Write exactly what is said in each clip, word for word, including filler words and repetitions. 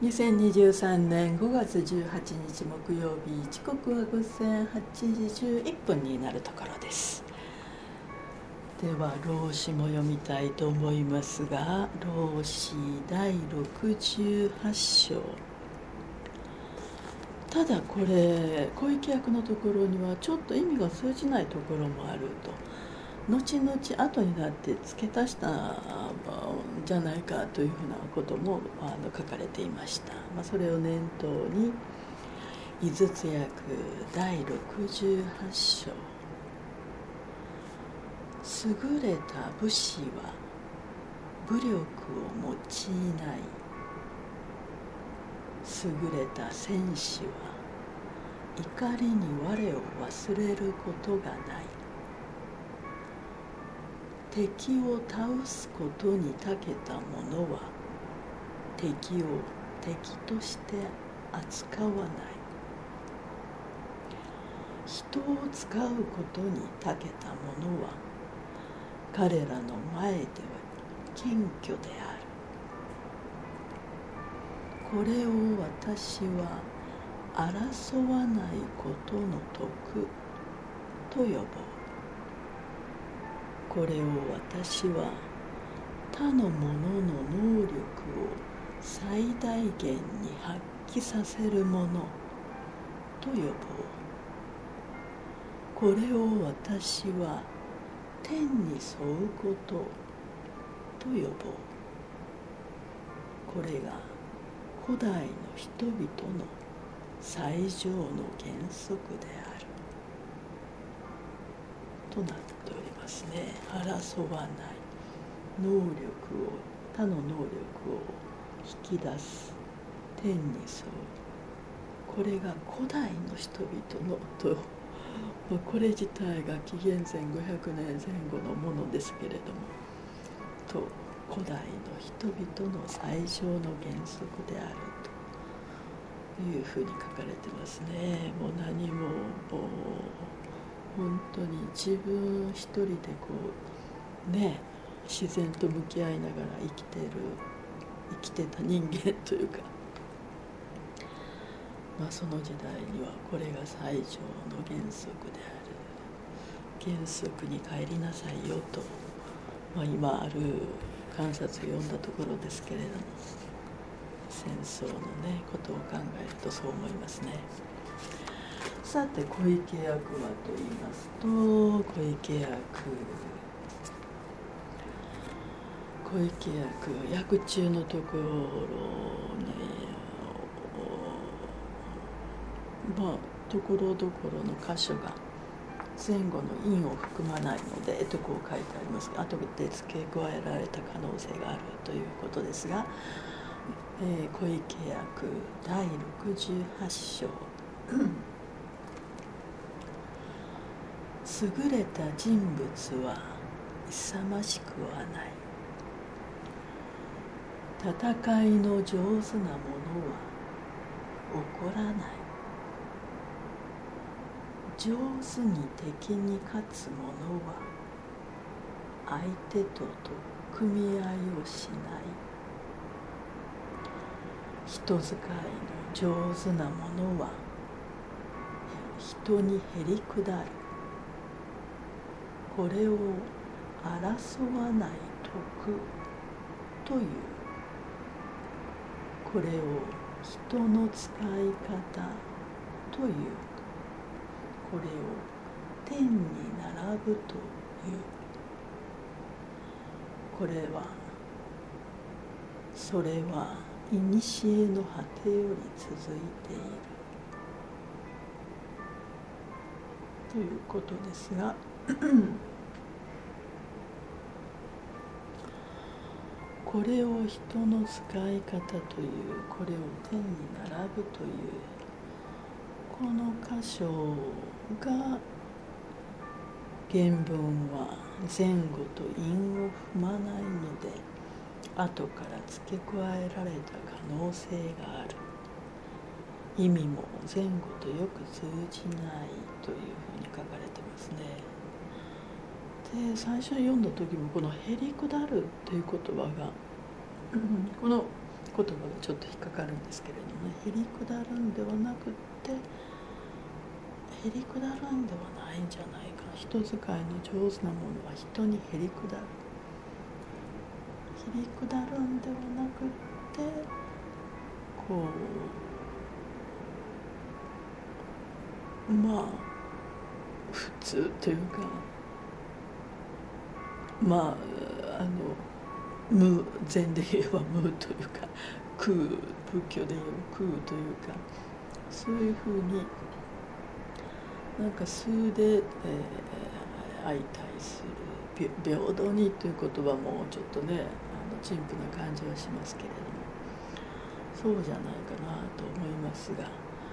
にせんにじゅうさんねんごがつじゅうはちにち木曜日、時刻はごぜんはちじじゅういっぷんになるところです。では老子も読みたいと思いますが、老子だいろくじゅうはちしょう。ただこれ小池役のところにはちょっと意味が通じないところもあると、後々後になって付け足したんじゃないかというふうなこともあの書かれていました。まあ、それを念頭に井筒訳だいろくじゅうはちしょう。優れた武士は武力を用いない。優れた戦士は怒りに我を忘れることがない。敵を倒すことに長けた者は敵を敵として扱わない。人を使うことに長けた者は彼らの前では謙虚である。これを私は争わないことの徳と呼ぼう。これを私は他の者の能力を最大限に発揮させるものと呼ぼう。これを私は天に沿うことと呼ぼう。これが古代の人々の最上の原則であるとなっておりますね。争わない、能力を他の能力を引き出す、天に沿う、これが古代の人々のと、これ自体が紀元前ごひゃくねんぜん後のものですけれども、と古代の人々の最上の原則であるというふうに書かれてますね。もう何ももう本当に自分一人でこうね、自然と向き合いながら生きてる生きてた人間というか、まあ、その時代にはこれが最上の原則である。原則に帰りなさいよと、まあ、今ある観察を読んだところですけれども、戦争のねことを考えるとそう思いますね。さて小池役はと言いますと、小池役小池役役中のところにまあところどころの箇所が前後の因を含まないのでとこう書いてありますが、後で付け加えられた可能性があるということですが、えー、小池役だいろくじゅうはちしょう。優れた人物は勇ましくはない。戦いの上手な者は怒らない。上手に敵に勝つ者は相手と取っ組み合いをしない。人使いの上手な者は人にへりくだる。これを争わない徳という。これを人の使い方という。これを天に並ぶという。これはそれは古の果てより続いているということですがこれを人の使い方という、これを天に並ぶというこの箇所が原文は前後と因を踏まないので後から付け加えられた可能性がある。意味も前後とよく通じないというふうに書かれてますね。で、最初に読んだ時もこのへりくだるという言葉がこの言葉がちょっと引っかかるんですけれどもね、へりくだるんではなくってへりくだるんではないんじゃないか。人使いの上手なものは人にへりくだる。へりくだるんではなくってこうまあ普通というかまああの無禅で言えば無というか空、仏教で言う空というかそういうふうになんか数で、えー、相対する平等にという言葉もちょっとねあの陳腐な感じはしますけれどもそうじゃないかなと思いますが、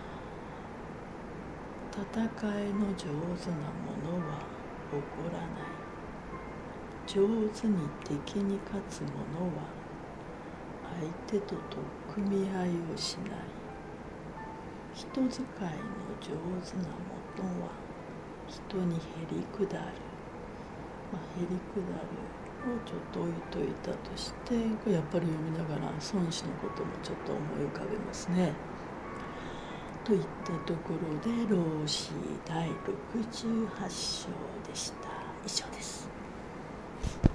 戦いの上手なものは起こらない。上手に敵に勝つ者は相手と取っ組み合いをしない。人使いの上手なものは人にへりくだる。まあ、へりくだるをちょっと置いといたとして、やっぱり読みながら孫子のこともちょっと思い浮かべますね。といったところで老子だいろくじゅうはち章でした。以上です。